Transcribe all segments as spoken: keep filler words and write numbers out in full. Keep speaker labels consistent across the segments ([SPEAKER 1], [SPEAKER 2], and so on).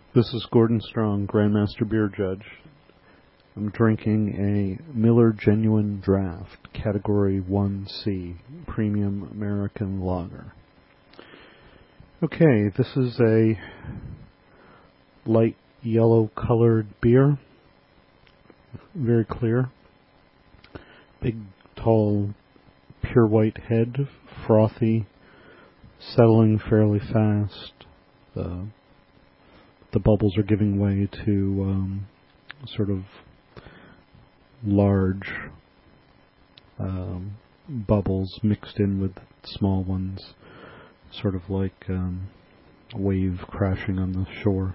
[SPEAKER 1] This is Gordon Strong, Grandmaster Beer Judge. I'm drinking a Miller Genuine Draft, Category one C, Premium American Lager. Okay, this is a light yellow-colored beer, very clear. Big, tall, pure white head, frothy, settling fairly fast. The The bubbles are giving way to um, sort of large um, bubbles mixed in with small ones, sort of like um, a wave crashing on the shore.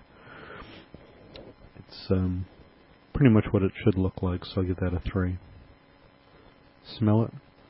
[SPEAKER 1] It's um, pretty much what it should look like, so I'll give that a three. Smell it.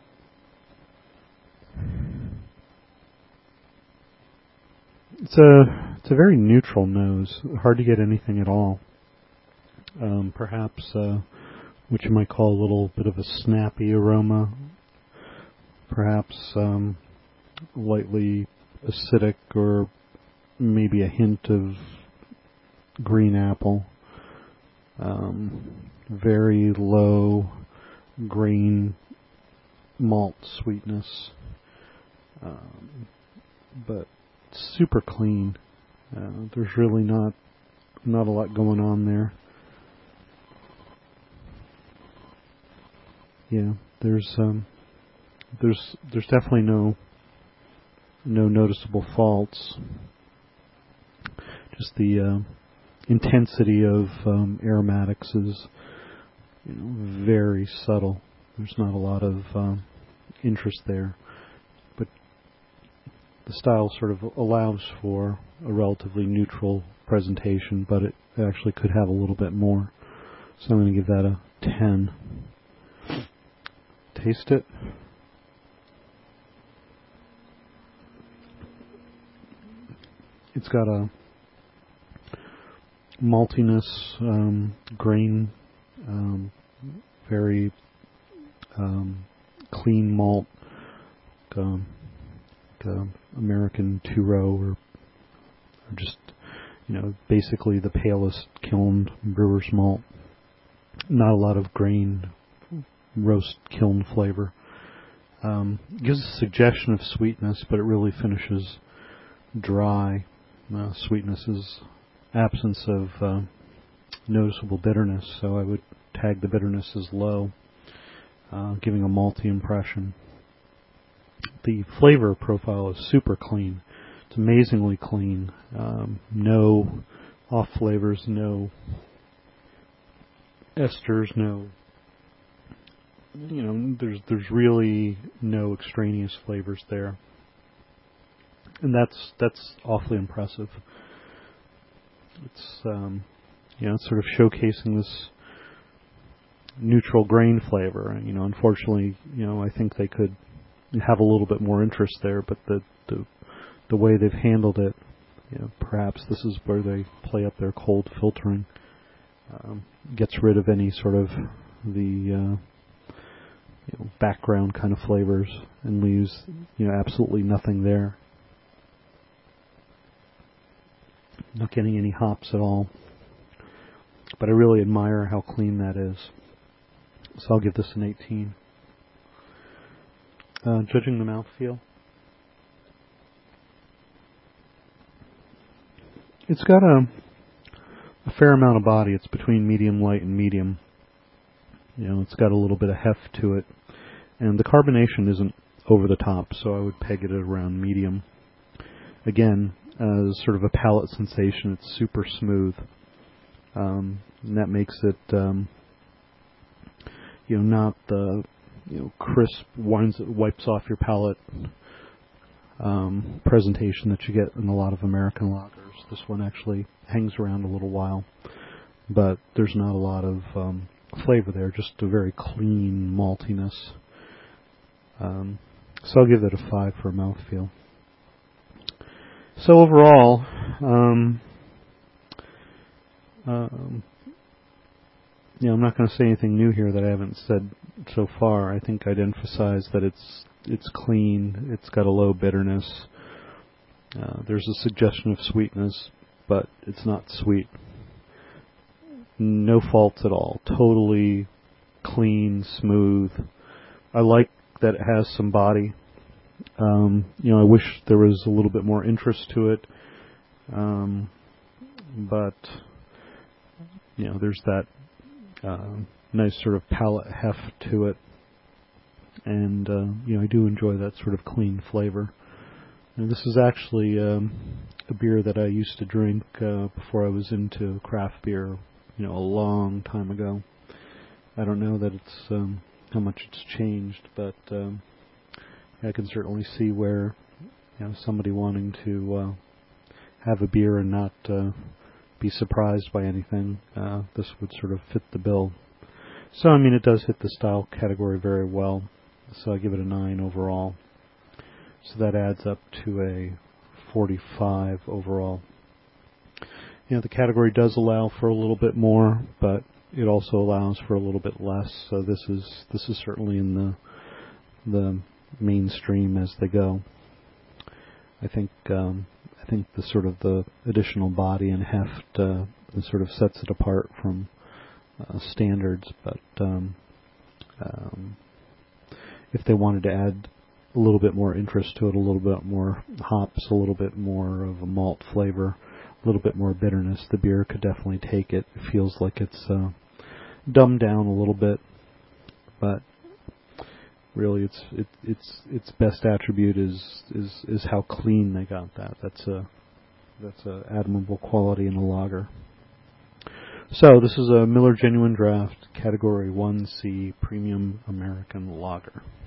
[SPEAKER 1] It's a it's a very neutral nose. Hard to get anything at all. Um, perhaps uh, what you might call a little bit of a snappy aroma. Perhaps um, lightly acidic, or maybe a hint of green apple. Um, very low grain malt sweetness, um, but super clean. Uh, there's really not not a lot going on there. Yeah, there's um, there's there's definitely no no noticeable faults. Just the uh, intensity of um, aromatics is, you know, very subtle. There's not a lot of um, interest there. The style sort of allows for a relatively neutral presentation, but it actually could have a little bit more. So I'm going to give that a ten. Taste it. It's got a maltiness, um, grain, um, very um, clean malt. Um, Uh, American two-row, or, or just, you know, basically the palest kilned brewer's malt. Not a lot of grain, roast kiln flavor. Um, gives a suggestion of sweetness, but it really finishes dry. Uh, sweetness is absence of uh, noticeable bitterness, so I would tag the bitterness as low, uh, giving a malty impression. The flavor profile is super clean. It's amazingly clean. Um, no off flavors, no esters, no, you know, there's there's really no extraneous flavors there, and that's that's awfully impressive. It's um, you know, it's sort of showcasing this neutral grain flavor. You know, unfortunately, you know, I think they could have a little bit more interest there, but the the, the way they've handled it, you know, perhaps this is where they play up their cold filtering, um, gets rid of any sort of the uh, you know, background kind of flavors and leaves, you know, absolutely nothing there. Not getting any hops at all, but I really admire how clean that is. So I'll give this an eighteen. Uh, judging the mouthfeel, it's got a, a fair amount of body. It's between medium light and medium. You know, it's got a little bit of heft to it, and the carbonation isn't over the top, so I would peg it at around medium. Again, as sort of a palate sensation, it's super smooth, um, and that makes it, um, you know, not the you know, crisp, winds, wipes off your palate um, presentation that you get in a lot of American lagers. This one actually hangs around a little while, but there's not a lot of um, flavor there, just a very clean maltiness. Um, so I'll give it a five for mouthfeel. So overall, um, um, you know, I'm not going to say anything new here that I haven't said so far. I think I'd emphasize that it's it's clean, it's got a low bitterness, uh, there's a suggestion of sweetness, but it's not sweet. No faults at all. Totally clean, smooth. I like that it has some body. Um, you know, I wish there was a little bit more interest to it. Um, but, you know, there's that uh, nice sort of palate heft to it. And, uh, you know, I do enjoy that sort of clean flavor. And this is actually um, a beer that I used to drink uh, before I was into craft beer, you know, a long time ago. I don't know that it's um, how much it's changed, but um, I can certainly see where, you know, somebody wanting to uh, have a beer and not uh, be surprised by anything, uh, this would sort of fit the bill. So, I mean, it does hit the style category very well. So I give it a nine overall. So that adds up to a forty-five overall. You know, the category does allow for a little bit more, but it also allows for a little bit less. So this is this is certainly in the the mainstream as they go. I think um, I think the sort of the additional body and heft uh, sort of sets it apart from uh, standards. But um, um, if they wanted to add a little bit more interest to it, a little bit more hops, a little bit more of a malt flavor, a little bit more bitterness, the beer could definitely take it. It feels like it's uh, dumbed down a little bit, but really, it's it, it's its best attribute is is is how clean they got that. That's a that's a admirable quality in a lager. So this is a Miller Genuine Draft Category one C Premium American Lager.